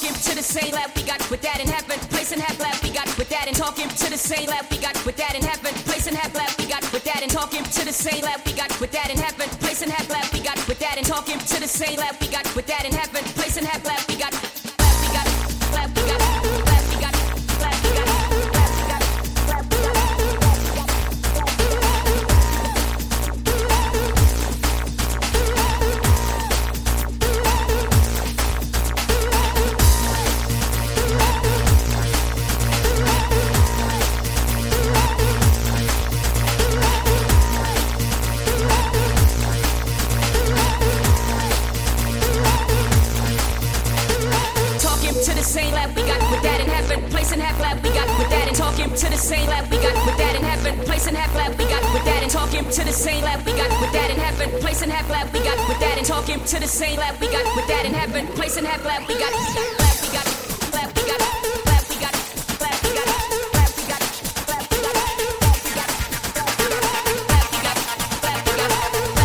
talking to the same lab we got with that in heaven. Place in half lab we got with that and talking to the same lab we got with that in heaven. Place in half lab we got with that and talking to the same lab we got with that in heaven. Place in half lab we got with that and talking to the same lab we got with that in heaven. Place in half lab we got lab we got lab we got lab we got lab we got lab we got lab we got. Same lab we got with that in heaven. Place in half lab we got with that and talking to the same lab we got with that in heaven. Place in half lab we got with that and talking to the same lab we got with that in heaven. Place in half lab we got with that and talking to the same lab we got with that in heaven. Place in half lab we got lab we got lab we got lab we got lab we got lab we got lab we got lab we got lab we got lab we got lab we got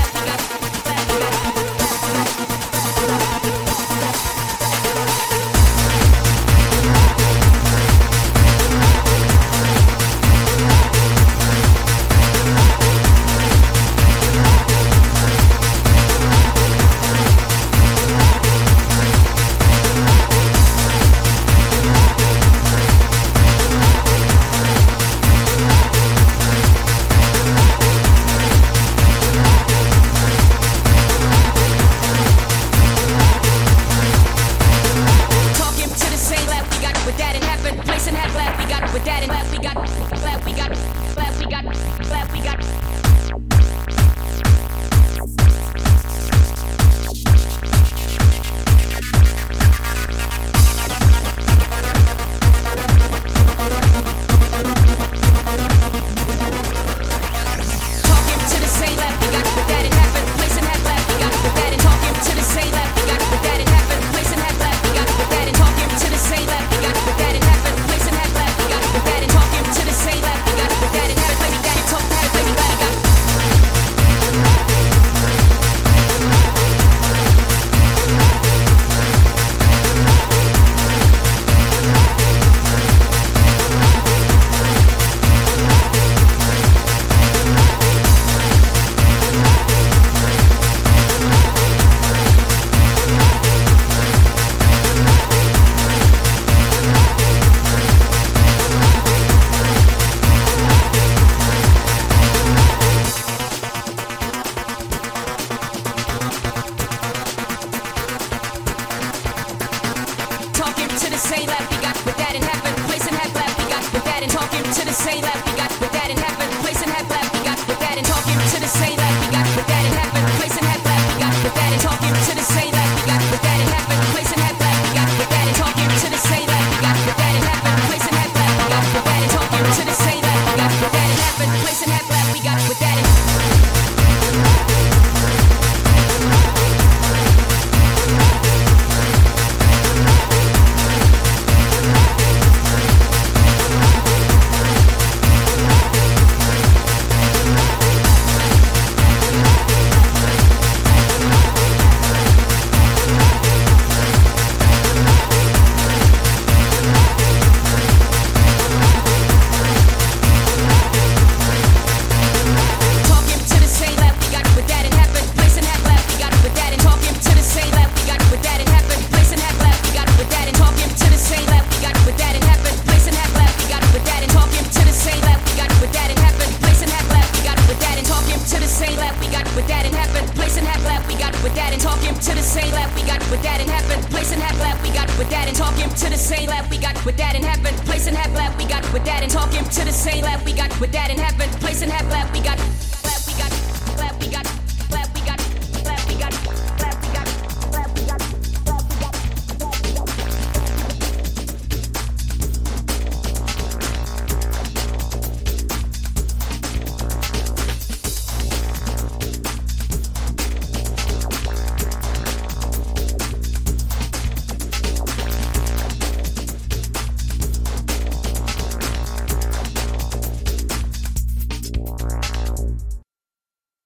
with that in heaven. Place in half lab we got with that and talking to the same lab we got with that in heaven. Place in half lab we got